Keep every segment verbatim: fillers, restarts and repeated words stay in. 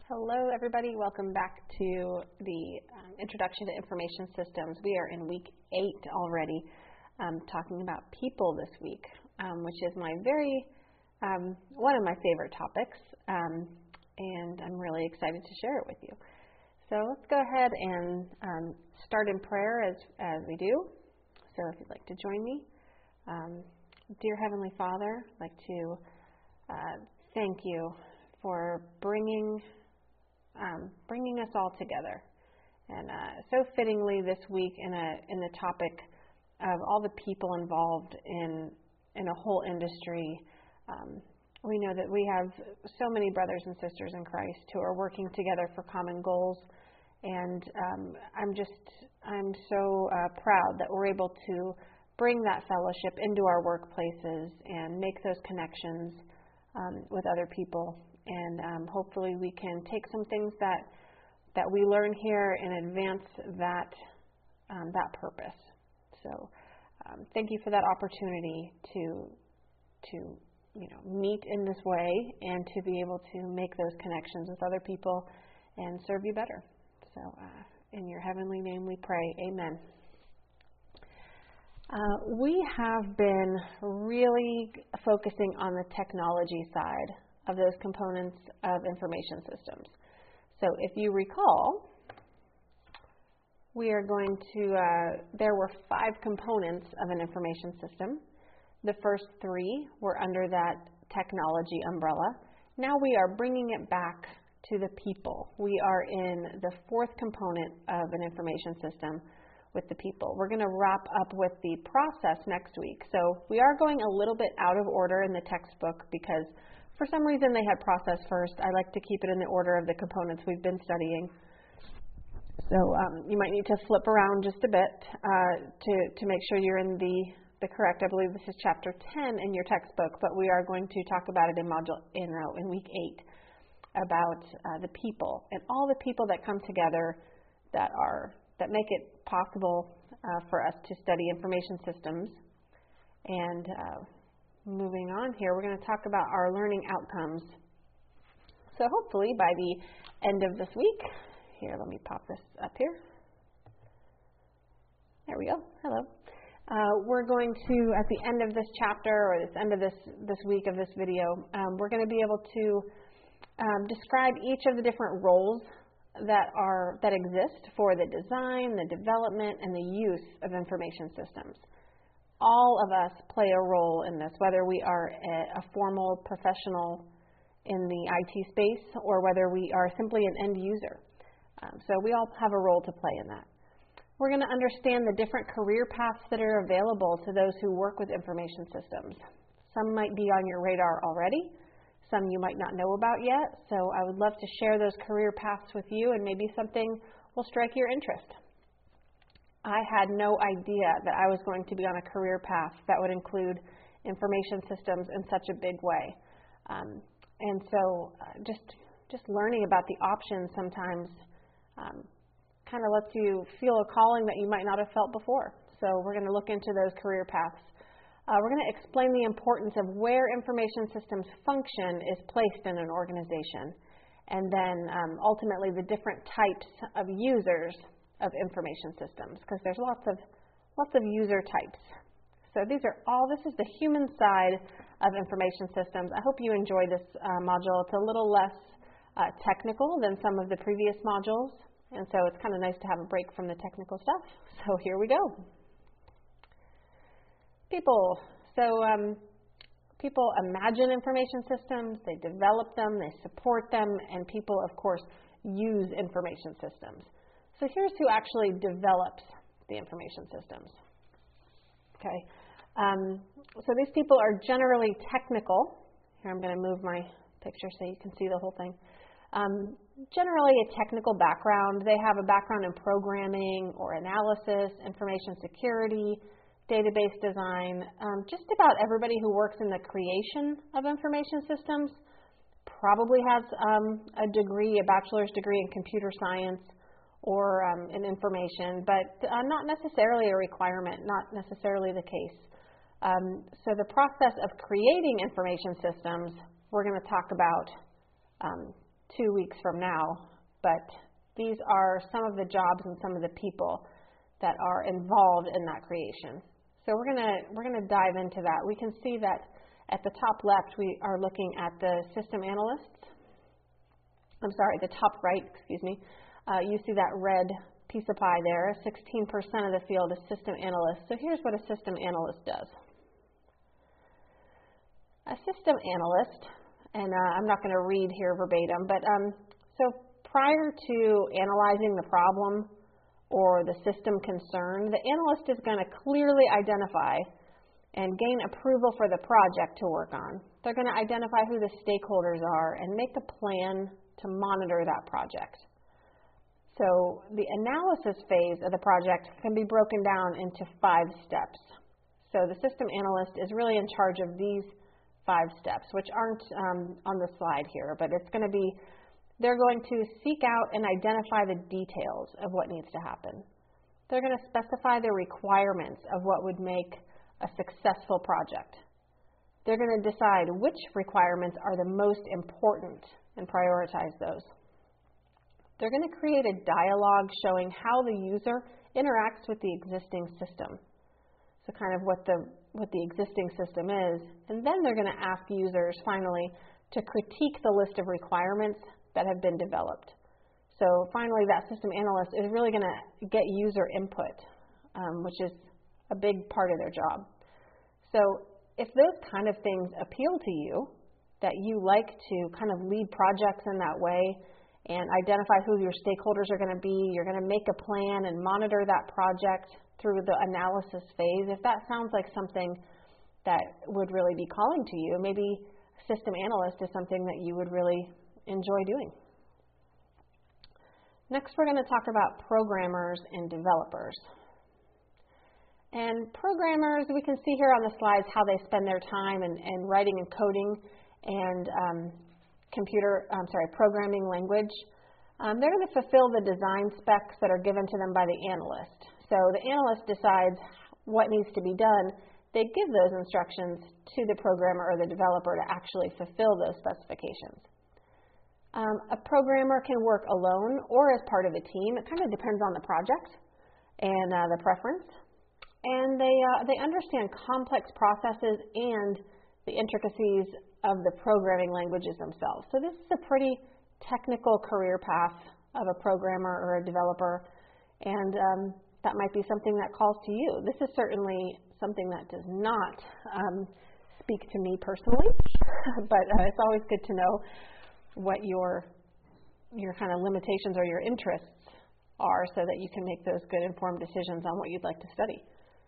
Hello, everybody. Welcome back to the um, Introduction to Information Systems. We are in week eight already, um, talking about people this week, um, which is my very, um, one of my favorite topics, um, and I'm really excited to share it with you. So let's go ahead and um, start in prayer as, as we do. So if you'd like to join me. Um, dear Heavenly Father, I'd like to uh, thank you for bringing Um, bringing us all together, and uh, so fittingly this week in a in the topic of all the people involved in in a whole industry. Um, we know that we have so many brothers and sisters in Christ who are working together for common goals, and um, I'm just I'm so uh, proud that we're able to bring that fellowship into our workplaces and make those connections um, with other people. And um, hopefully we can take some things that that we learn here and advance that um, that purpose. So um, thank you for that opportunity to to you know meet in this way and to be able to make those connections with other people and serve you better. So uh, in your heavenly name we pray, amen. Uh, we have been really focusing on the technology side of those components of information systems. So if you recall, we are going to, uh, there were five components of an information system. The first three were under that technology umbrella. Now we are bringing it back to the people. We are in the fourth component of an information system with the people. We're going to wrap up with the process next week. So we are going a little bit out of order in the textbook because for some reason they had process first. I like to keep it in the order of the components we've been studying. So um, you might need to flip around just a bit uh, to, to make sure you're in the, the correct. I believe this is chapter ten in your textbook, but we are going to talk about it in module in, uh, in week eight about uh, the people and all the people that come together that are that make it possible uh, for us to study information systems. And uh, moving on here, we're going to talk about our learning outcomes. So hopefully by the end of this week, here, let me pop this up here. There we go. Hello. Uh, we're going to, at the end of this chapter, or this end of this, this week of this video, um, we're going to be able to um, describe each of the different roles that are that exist for the design, the development, and the use of information systems. All of us play a role in this, whether we are a, a formal professional in the I T space or whether we are simply an end user. Um, so we all have a role to play in that. We're going to understand the different career paths that are available to those who work with information systems. Some might be on your radar already. Some you might not know about yet. So I would love to share those career paths with you, and maybe something will strike your interest. I had no idea that I was going to be on a career path that would include information systems in such a big way. Um, and so uh, just just learning about the options sometimes um, kind of lets you feel a calling that you might not have felt before. So we're going to look into those career paths. Uh, we're going to explain the importance of where information systems function is placed in an organization, and then um, ultimately the different types of users of information systems, because there's lots of lots of user types. So these are all, this is the human side of information systems. I hope you enjoy this uh, module. It's a little less uh, technical than some of the previous modules, and so it's kind of nice to have a break from the technical stuff. So here we go. People. So um, people imagine information systems, they develop them, they support them, and people, of course, use information systems. So here's who actually develops the information systems. Okay, um, so these people are generally technical. Here, I'm going to move my picture so you can see the whole thing. Um, generally a technical background. They have a background in programming or analysis, information security, database design. Um, just about everybody who works in the creation of information systems probably has um, a degree, a bachelor's degree in computer science or um, in information, but uh, not necessarily a requirement, not necessarily the case. Um, so the process of creating information systems, we're going to talk about um, two weeks from now, but these are some of the jobs and some of the people that are involved in that creation. So we're gonna we're gonna dive into that. We can see that at the top left we are looking at the system analysts. I'm sorry, the top right, excuse me. Uh, you see that red piece of pie there. sixteen percent of the field is system analysts. So here's what a system analyst does. A system analyst, and uh, I'm not going to read here verbatim, but um, so prior to analyzing the problem or the system concerned, the analyst is going to clearly identify and gain approval for the project to work on. They're going to identify who the stakeholders are and make a plan to monitor that project. So the analysis phase of the project can be broken down into five steps. So the system analyst is really in charge of these five steps, which aren't um, on the slide here, but it's going to be, they're going to seek out and identify the details of what needs to happen. They're going to specify the requirements of what would make a successful project. They're going to decide which requirements are the most important and prioritize those. They're going to create a dialogue showing how the user interacts with the existing system. So kind of what the what the existing system is, and then they're going to ask users finally to critique the list of requirements that have been developed. So finally, that system analyst is really going to get user input, um, which is a big part of their job. So if those kind of things appeal to you, that you like to kind of lead projects in that way and identify who your stakeholders are going to be, you're going to make a plan and monitor that project through the analysis phase, if that sounds like something that would really be calling to you, maybe system analyst is something that you would really enjoy doing. Next, we're going to talk about programmers and developers. And programmers, we can see here on the slides how they spend their time in, in writing and coding and um, computer, I'm sorry, programming language. Um, they're going to fulfill the design specs that are given to them by the analyst. So the analyst decides what needs to be done. They give those instructions to the programmer or the developer to actually fulfill those specifications. Um, a programmer can work alone or as part of a team. It kind of depends on the project and uh, the preference. And they, uh, they understand complex processes and the intricacies of the programming languages themselves. So this is a pretty technical career path of a programmer or a developer, and um, that might be something that calls to you. This is certainly something that does not um, speak to me personally, but uh, it's always good to know what your your kind of limitations or your interests are so that you can make those good informed decisions on what you'd like to study.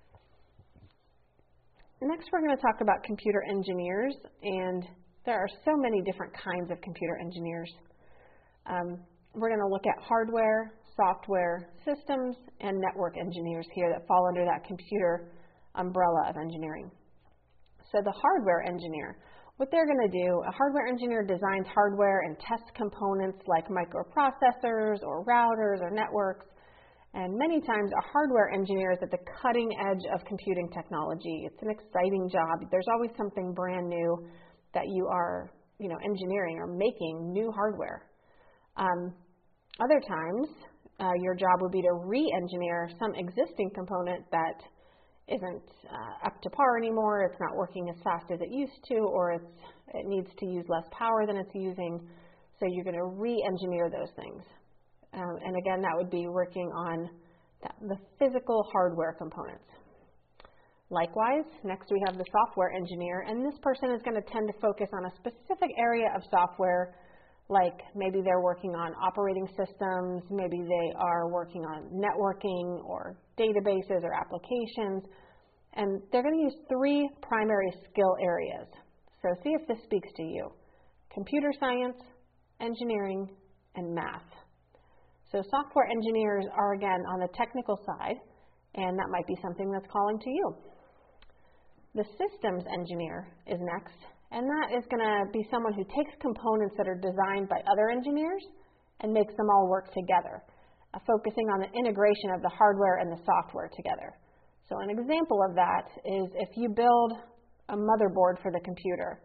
Next, we're going to talk about computer engineers, and there are so many different kinds of computer engineers. Um, we're going to look at hardware, software, systems, and network engineers here that fall under that computer umbrella of engineering. So the hardware engineer, what they're going to do, a hardware engineer designs hardware and tests components like microprocessors or routers or networks. And many times a hardware engineer is at the cutting edge of computing technology. It's an exciting job. There's always something brand new that you are, you know, engineering or making new hardware. Um, other times, uh, your job would be to re-engineer some existing component that isn't uh, up to par anymore. It's not working as fast as it used to, or it's, it needs to use less power than it's using. So you're going to re-engineer those things. Um, and again, that would be working on that, the physical hardware components. Likewise, next we have the software engineer, and this person is going to tend to focus on a specific area of software, like maybe they're working on operating systems, maybe they are working on networking or databases or applications, and they're going to use three primary skill areas. So see if this speaks to you: computer science, engineering, and math. So software engineers are, again, on the technical side, and that might be something that's calling to you. The systems engineer is next, and that is going to be someone who takes components that are designed by other engineers and makes them all work together, uh, focusing on the integration of the hardware and the software together. So an example of that is if you build a motherboard for the computer,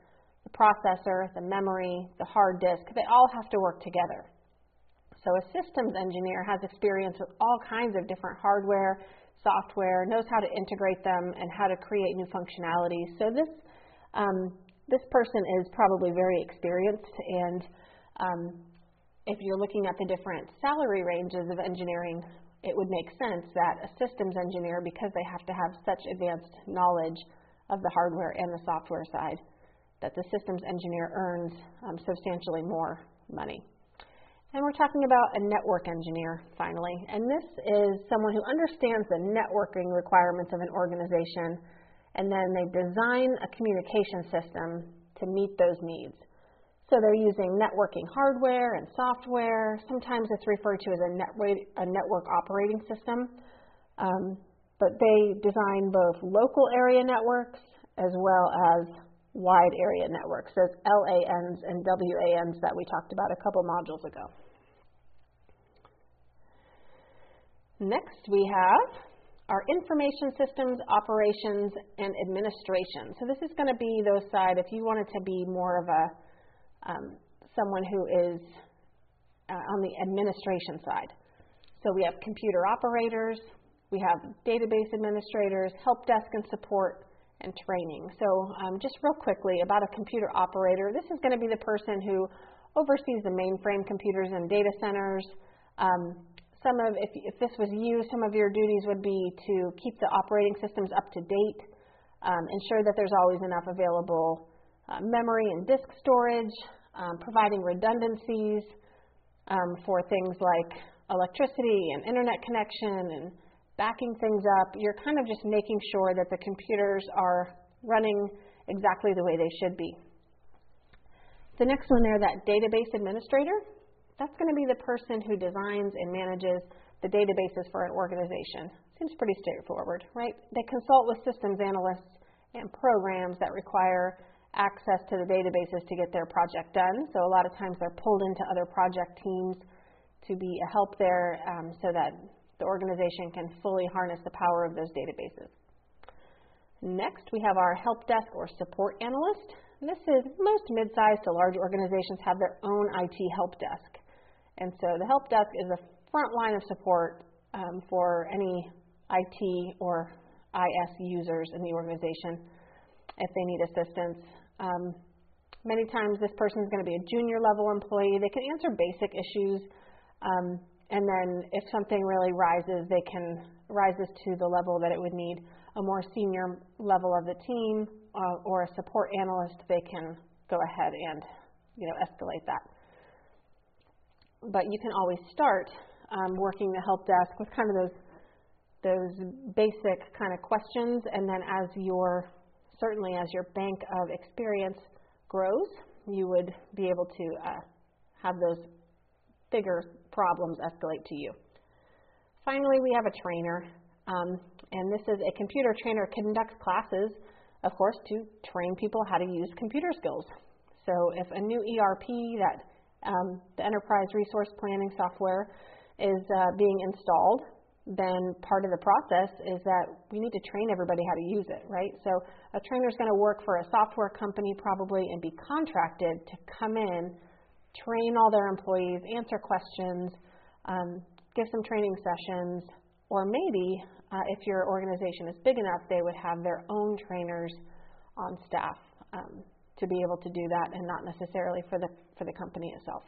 the processor, the memory, the hard disk, they all have to work together. So a systems engineer has experience with all kinds of different hardware, software, knows how to integrate them and how to create new functionality. So this um, this person is probably very experienced, and um, if you're looking at the different salary ranges of engineering, it would make sense that a systems engineer, because they have to have such advanced knowledge of the hardware and the software side, that the systems engineer earns um, substantially more money. And we're talking about a network engineer, finally. And this is someone who understands the networking requirements of an organization, and then they design a communication system to meet those needs. So they're using networking hardware and software. Sometimes it's referred to as a, net, a network operating system. Um, but they design both local area networks as well as wide area networks, those L A Ns and W A Ns that we talked about a couple modules ago. Next, we have our information systems, operations, and administration. So this is going to be those side, if you wanted to be more of a um, someone who is uh, on the administration side. So we have computer operators, we have database administrators, help desk and support, and training. So um, just real quickly about a computer operator, this is going to be the person who oversees the mainframe computers and data centers. Um, some of, if, if this was you, some of your duties would be to keep the operating systems up to date, um, ensure that there's always enough available uh, memory and disk storage, um, providing redundancies um, for things like electricity and internet connection and backing things up. You're kind of just making sure that the computers are running exactly the way they should be. The next one there, that database administrator, that's going to be the person who designs and manages the databases for an organization. Seems pretty straightforward, right? They consult with systems analysts and programs that require access to the databases to get their project done. So a lot of times they're pulled into other project teams to be a help there um, so that the organization can fully harness the power of those databases. Next, we have our help desk or support analyst. This is most mid-sized to large organizations have their own I T help desk. And so the help desk is a front line of support um, for any I T or I S users in the organization if they need assistance. Um, many times this person is going to be a junior level employee. They can answer basic issues. Um, And then if something really rises, they can rises to the level that it would need a more senior level of the team uh, or a support analyst, they can go ahead and, you know, escalate that. But you can always start um, working the help desk with kind of those those basic kind of questions, and then as your certainly as your bank of experience grows, you would be able to uh, have those bigger problems escalate to you. Finally, we have a trainer, um, and this is a computer trainer conducts classes, of course, to train people how to use computer skills. So if a new E R P, that um, the enterprise resource planning software, is uh, being installed, then part of the process is that we need to train everybody how to use it, right? So a trainer is going to work for a software company probably and be contracted to come in, train all their employees, answer questions, um, give some training sessions, or maybe uh, if your organization is big enough, they would have their own trainers on staff um, to be able to do that, and not necessarily for the for the company itself.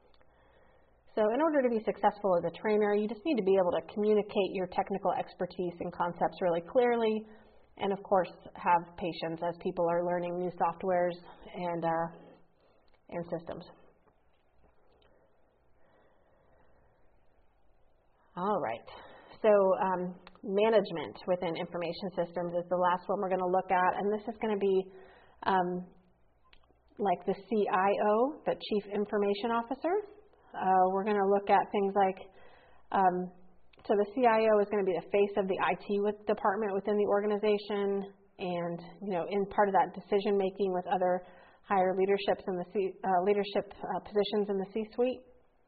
So in order to be successful as a trainer, you just need to be able to communicate your technical expertise and concepts really clearly, and of course have patience as people are learning new softwares and uh, and systems. All right, so um, management within information systems is the last one we're going to look at, and this is going to be um, like the C I O, the Chief Information Officer. Uh, we're going to look at things like, um, so the C I O is going to be the face of the I T with department within the organization, and you know, in part of that decision making with other higher leaderships in the C, uh, leadership uh, positions in the C-suite.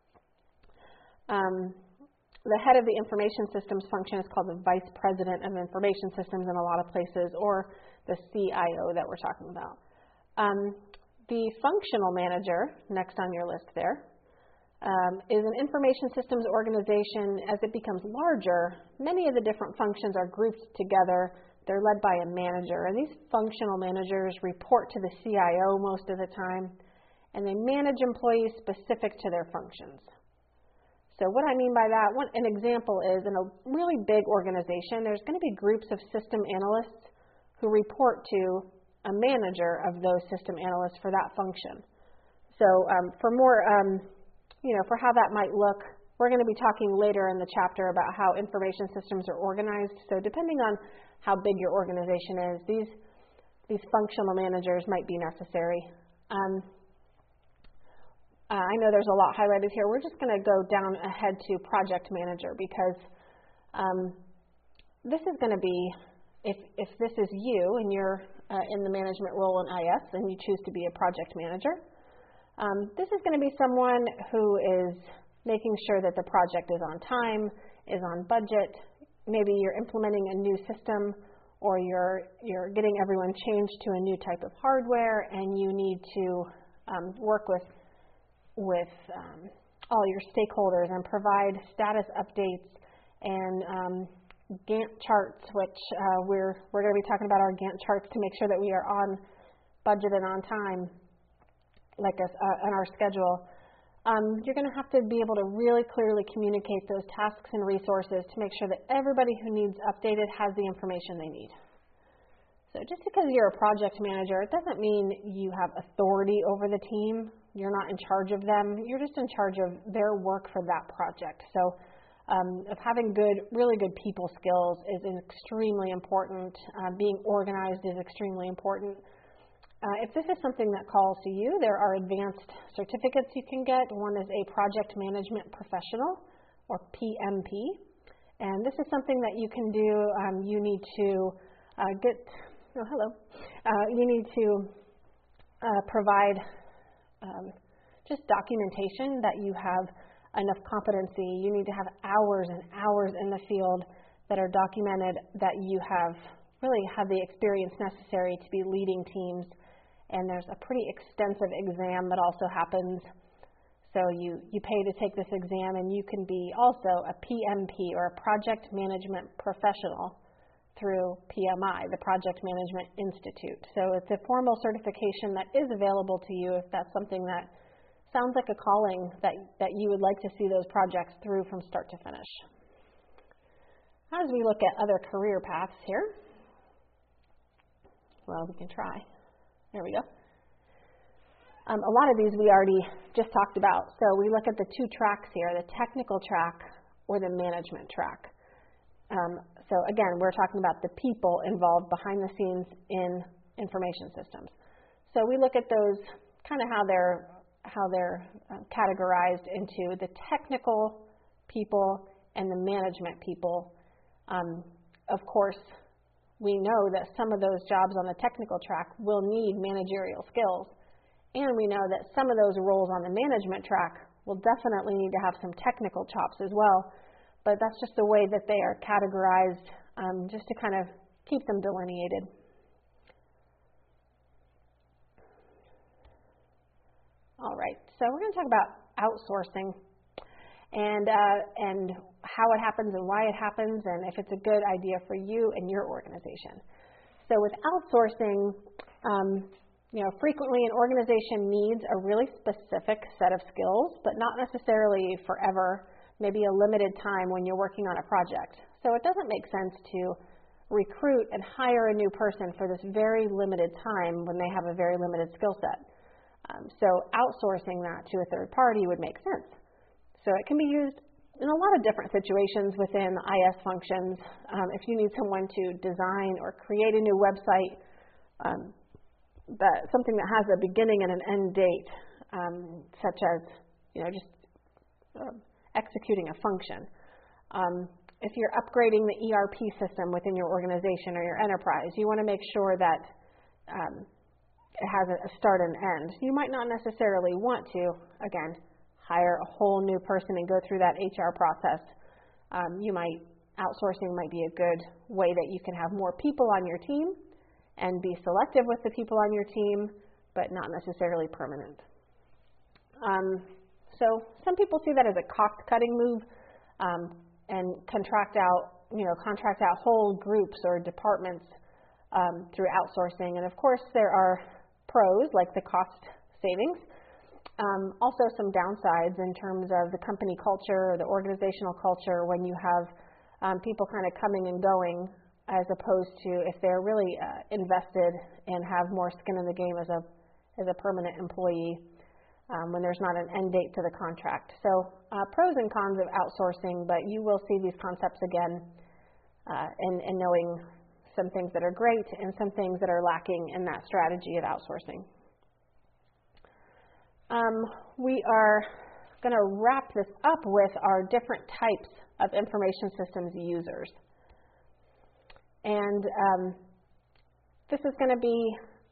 Um, The head of the information systems function is called the Vice President of Information Systems in a lot of places, or the C I O that we're talking about. Um, the functional manager, next on your list there, um, is an information systems organization. As it becomes larger, many of the different functions are grouped together. They're led by a manager, and these functional managers report to the C I O most of the time, and they manage employees specific to their functions. So what I mean by that, one, an example is in a really big organization, there's going to be groups of system analysts who report to a manager of those system analysts for that function. So um, for more, um, you know, for how that might look, we're going to be talking later in the chapter about how information systems are organized. So depending on how big your organization is, these these functional managers might be necessary. Um, uh, I know there's a lot highlighted here. We're just going to go down ahead to project manager because um, this is going to be, if if this is you and you're uh, in the management role in I S and you choose to be a project manager, um, this is going to be someone who is making sure that the project is on time, is on budget. Maybe you're implementing a new system, or you're you're getting everyone changed to a new type of hardware, and you need to um, work with with um, all your stakeholders and provide status updates and um, Gantt charts, which uh, we're we're going to be talking about our Gantt charts to make sure that we are on budget and on time, like us uh, on our schedule. Um, you're going to have to be able to really clearly communicate those tasks and resources to make sure that everybody who needs updated has the information they need. So just because you're a project manager, it doesn't mean you have authority over the team. You're not in charge of them. You're just in charge of their work for that project. So um, of having good, really good people skills is extremely important. Uh, being organized is extremely important. Uh, if this is something that calls to you, there are advanced certificates you can get. One is a Project Management Professional, or P M P. And this is something that you can do. Um, you need to uh, get, oh, hello. Uh, you need to uh, provide um, just documentation that you have enough competency. You need to have hours and hours in the field that are documented that you have really have the experience necessary to be leading teams. And there's a pretty extensive exam that also happens. So you, you pay to take this exam, and you can be also a P M P, or a Project Management Professional, through P M I, the Project Management Institute. So it's a formal certification that is available to you if that's something that sounds like a calling that, that you would like to see those projects through from start to finish. As we look at other career paths here, well, we can try. There we go. Um, a lot of these we already just talked about. So we look at the two tracks here, the technical track or the management track. Um, so again, we're talking about the people involved behind the scenes in information systems. So we look at those, kind of how they're, how they're uh, categorized into the technical people and the management people. Um, of course, we know that some of those jobs on the technical track will need managerial skills, and we know that some of those roles on the management track will definitely need to have some technical chops as well, but that's just the way that they are categorized, um, just to kind of keep them delineated. All right, so we're going to talk about outsourcing and uh, and how it happens and why it happens, and if it's a good idea for you and your organization. So with outsourcing, um, you know, frequently an organization needs a really specific set of skills, but not necessarily forever, maybe a limited time when you're working on a project. So it doesn't make sense to recruit and hire a new person for this very limited time when they have a very limited skill set. Um, so outsourcing that to a third party would make sense. So it can be used in a lot of different situations within I S functions. Um, if you need someone to design or create a new website, um, that something that has a beginning and an end date, um, such as, you know, just uh, executing a function. Um, if you're upgrading the E R P system within your organization or your enterprise, you want to make sure that um, it has a start and end. You might not necessarily want to, again, hire a whole new person and go through that H R process. Um, you might, outsourcing might be a good way that you can have more people on your team and be selective with the people on your team, but not necessarily permanent. Um, so some people see that as a cost-cutting move um, and contract out, you know, contract out whole groups or departments um, through outsourcing. And of course, there are pros like the cost savings. Um, also some downsides in terms of the company culture or the organizational culture when you have um, people kind of coming and going, as opposed to if they're really uh, invested and have more skin in the game as a as a permanent employee um, when there's not an end date to the contract. So uh, pros and cons of outsourcing, but you will see these concepts again uh, in, in knowing some things that are great and some things that are lacking in that strategy of outsourcing. Um, we are going to wrap this up with our different types of information systems users. And um, this is going to be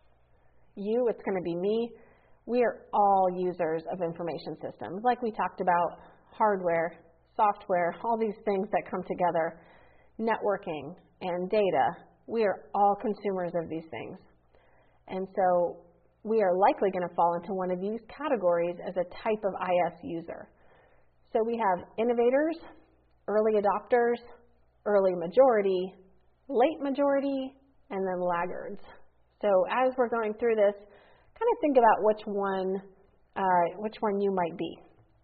you, it's going to be me. We are all users of information systems. Like we talked about, hardware, software, all these things that come together, networking and data. We are all consumers of these things. And so we are likely going to fall into one of these categories as a type of I S user. So we have innovators, early adopters, early majority, late majority, and then laggards. So as we're going through this, kind of think about which one, uh, which one you might be.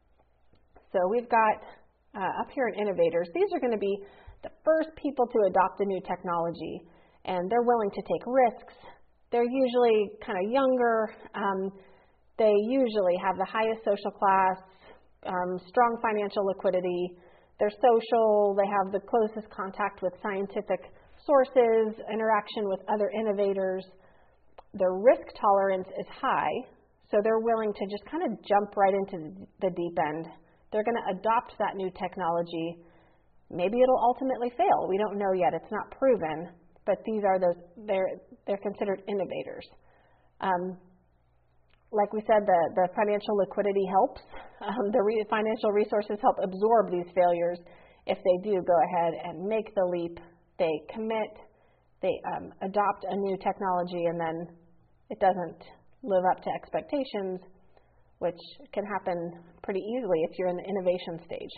So we've got uh, up here in innovators. These are going to be the first people to adopt a new technology, and they're willing to take risks. They're usually kind of younger. Um, they usually have the highest social class, um, strong financial liquidity. They're social. They have the closest contact with scientific sources, interaction with other innovators. Their risk tolerance is high, so they're willing to just kind of jump right into the deep end. They're going to adopt that new technology. Maybe it'll ultimately fail. We don't know yet. It's not proven, but these are those, they're, they're considered innovators. Um, like we said, the, the financial liquidity helps. Um, the re- financial resources help absorb these failures if they do go ahead and make the leap. They commit, they um, adopt a new technology, and then it doesn't live up to expectations, which can happen pretty easily if you're in the innovation stage.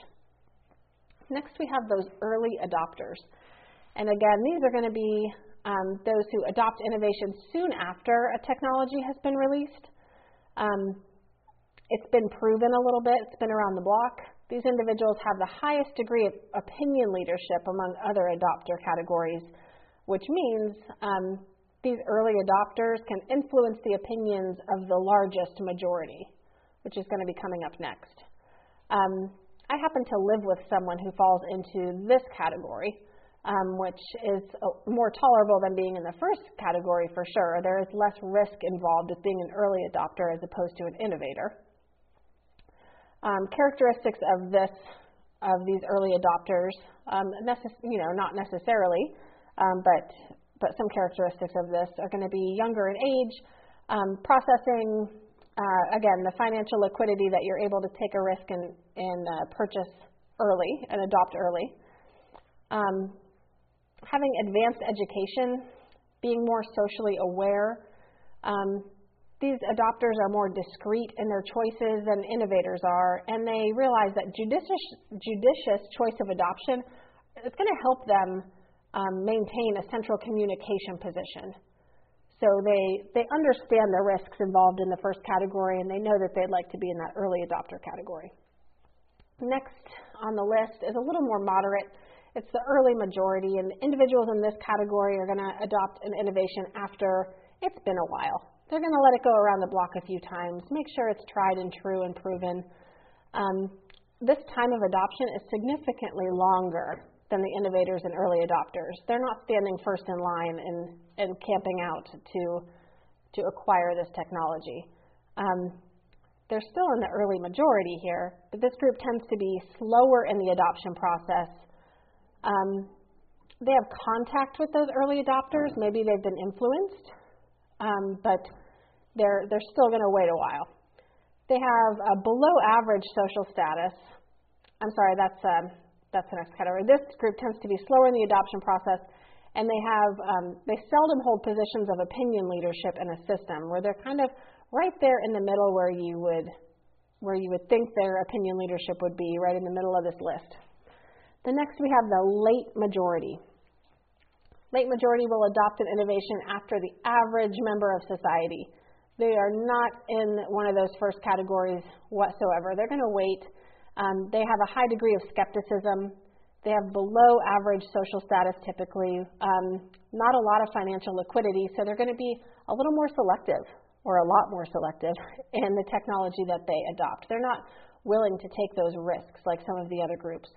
Next, we have those early adopters. And again, these are going to be um, those who adopt innovation soon after a technology has been released. Um, it's been proven a little bit. It's been around the block. These individuals have the highest degree of opinion leadership among other adopter categories, which means um, these early adopters can influence the opinions of the largest majority, which is going to be coming up next. Um, I happen to live with someone who falls into this category, um, which is more tolerable than being in the first category for sure. There is less risk involved with being an early adopter as opposed to an innovator. Um, characteristics of this, of these early adopters, um, necess- you know, not necessarily, um, but but some characteristics of this are going to be younger in age, um, processing, uh, again, the financial liquidity that you're able to take a risk and, and uh, purchase early and adopt early. Um, having advanced education, being more socially aware. Um, these adopters are more discreet in their choices than innovators are, and they realize that judicious, judicious choice of adoption is going to help them um, maintain a central communication position. So they, they understand the risks involved in the first category, and they know that they'd like to be in that early adopter category. Next on the list is a little more moderate. It's the early majority, and individuals in this category are going to adopt an innovation after it's been a while. They're going to let it go around the block a few times, make sure it's tried and true and proven. Um, this time of adoption is significantly longer than the innovators and early adopters. They're not standing first in line and, and camping out to, to acquire this technology. Um, they're still in the early majority here, but this group tends to be slower in the adoption process. Um, they have contact with those early adopters. Maybe they've been influenced, um, but they're, they're still going to wait a while. They have a below average social status. I'm sorry, that's, um, that's the next category. This group tends to be slower in the adoption process, and they have um, they seldom hold positions of opinion leadership in a system where they're kind of right there in the middle where you would where you would think their opinion leadership would be, right in the middle of this list. The next we have the late majority. Late majority will adopt an innovation after the average member of society. They are not in one of those first categories whatsoever. They're going to wait. Um, they have a high degree of skepticism. They have below average social status typically, um, not a lot of financial liquidity, so they're going to be a little more selective, or a lot more selective, in the technology that they adopt. They're not willing to take those risks like some of the other groups.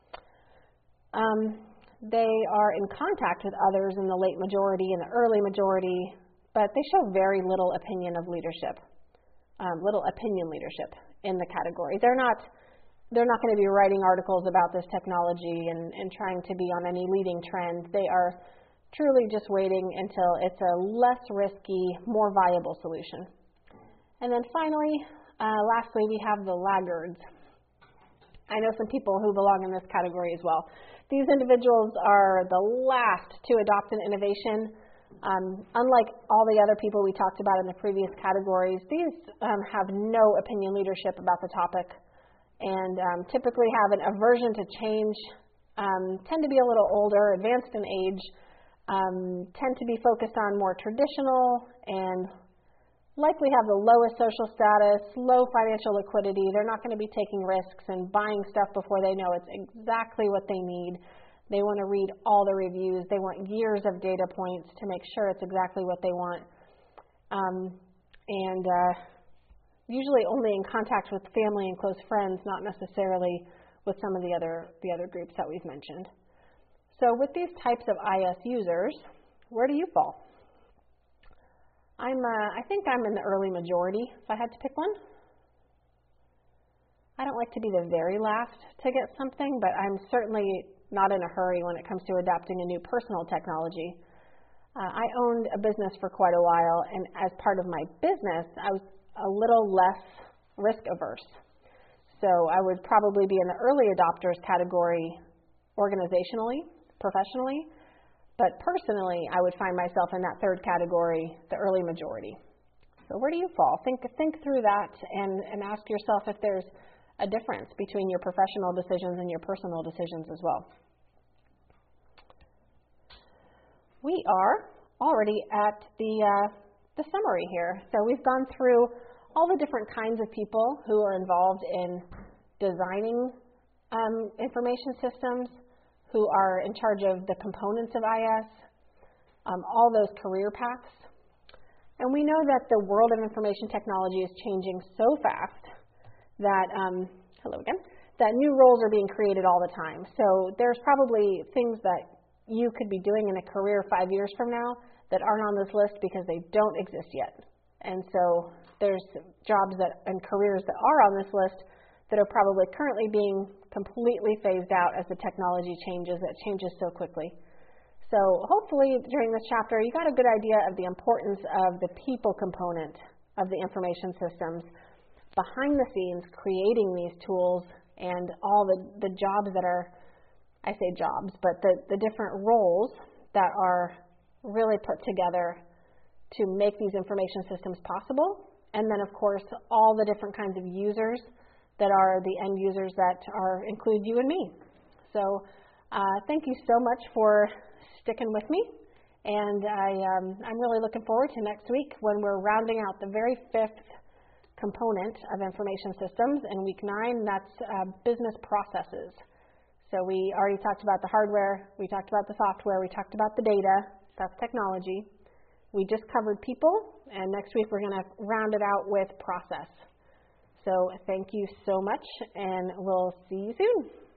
Um, they are in contact with others in the late majority and the early majority, but they show very little opinion of leadership, um, little opinion leadership in the category. They're not They're not going to be writing articles about this technology and, and trying to be on any leading trend. They are truly just waiting until it's a less risky, more viable solution. And then finally, uh, lastly, we have the laggards. I know some people who belong in this category as well. These individuals are the last to adopt an innovation. Um, unlike all the other people we talked about in the previous categories, these um, have no opinion leadership about the topic, and um, typically have an aversion to change, um, tend to be a little older, advanced in age, um, tend to be focused on more traditional, and likely have the lowest social status, low financial liquidity. They're not going to be taking risks and buying stuff before they know it's exactly what they need. They want to read all the reviews. They want years of data points to make sure it's exactly what they want. Um, and uh, usually only in contact with family and close friends, not necessarily with some of the other the other groups that we've mentioned. So with these types of I S users, where do you fall? I'm uh, I think I'm in the early majority, if I had to pick one. I don't like to be the very last to get something, but I'm certainly not in a hurry when it comes to adopting a new personal technology. Uh, I owned a business for quite a while, and as part of my business, I was a little less risk averse. So I would probably be in the early adopters category organizationally, professionally, but personally I would find myself in that third category, the early majority. So where do you fall? Think think through that and, and ask yourself if there's a difference between your professional decisions and your personal decisions as well. We are already at the uh, the summary here. So we've gone through all the different kinds of people who are involved in designing um, information systems, who are in charge of the components of I S, um, all those career paths. And we know that the world of information technology is changing so fast that, um, hello again, that new roles are being created all the time. So there's probably things that you could be doing in a career five years from now that aren't on this list because they don't exist yet. And so there's jobs that and careers that are on this list that are probably currently being completely phased out as the technology changes. It changes so quickly. So hopefully during this chapter you got a good idea of the importance of the people component of the information systems behind the scenes creating these tools and all the, the jobs that are, I say jobs, but the, the different roles that are really put together to make these information systems possible. And then, of course, all the different kinds of users that are the end users that are include you and me. So uh, thank you so much for sticking with me. And I, um, I'm really looking forward to next week when we're rounding out the very fifth component of information systems in week nine. That's uh, business processes. So we already talked about the hardware, we talked about the software, we talked about the data. That's technology. We just covered people, and next week we're going to round it out with process. So thank you so much, and we'll see you soon.